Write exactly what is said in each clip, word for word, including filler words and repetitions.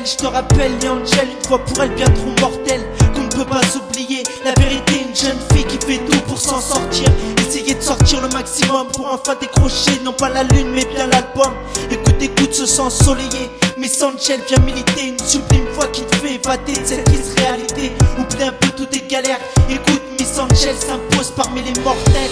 je te rappelle les Angel, une fois pour elle bien trop mortelle, qu'on ne peut pas s'oublier. La vérité, une jeune fille qui fait tout pour s'en sortir. Essayer de sortir le maximum pour enfin décrocher, non pas la lune mais bien l'album. Écoute, écoute ce sang ensoleillé, Miss Angel vient militer, une sublime voix qui te fait évader de cette triste réalité. Oublie un peu toutes tes galères, écoute, Miss Angel s'impose parmi les mortels.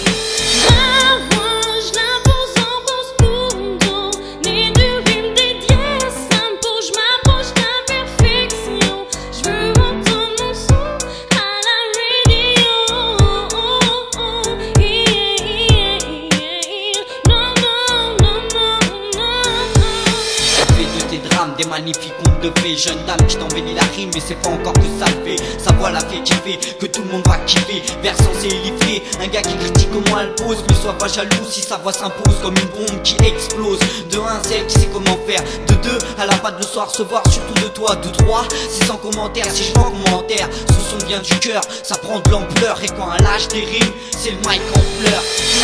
Des magnifiques contes de fées, jeune dame qui t'embellit la rime, mais c'est pas encore que ça le fait. Sa voix la fait kiffer, que tout le monde va kiffer. Vers censé illifter, un gars qui critique comment elle pose, mais sois pas jaloux si sa voix s'impose comme une bombe qui explose. De un, c'est elle qui sait comment faire. De deux, elle a pas de le soir se voir, surtout de toi. De trois, c'est sans commentaire, si je vois commentaire. Ce son vient du cœur, ça prend de l'ampleur. Et quand elle lâche des rimes, c'est le mic en pleurs.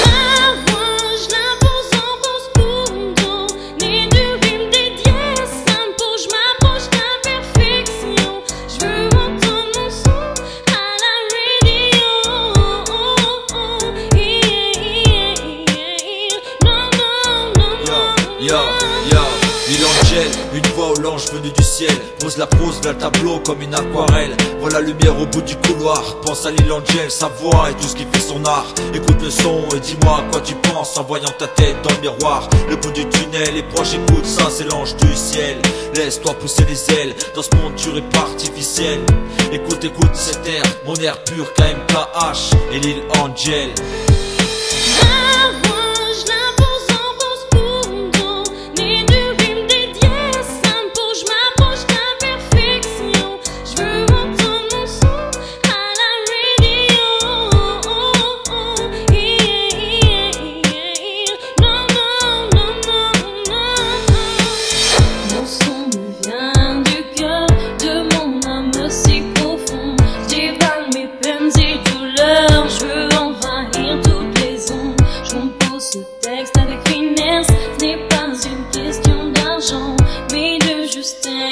Yo, yo, Lil Angel, une voix au l'ange venu du ciel. Pose la prose vers le tableau comme une aquarelle. Vois la lumière au bout du couloir. Pense à Lil Angel, sa voix et tout ce qui fait son art. Écoute le son et dis-moi à quoi tu penses en voyant ta tête dans le miroir. Le bout du tunnel est proche, écoute ça, c'est l'ange du ciel. Laisse-toi pousser les ailes, dans ce monde dur et pas artificiel. Écoute, écoute cet air, mon air pur K M K H et Lil Angel. Avec finesse, ce n'est pas une question d'argent, mais de justesse.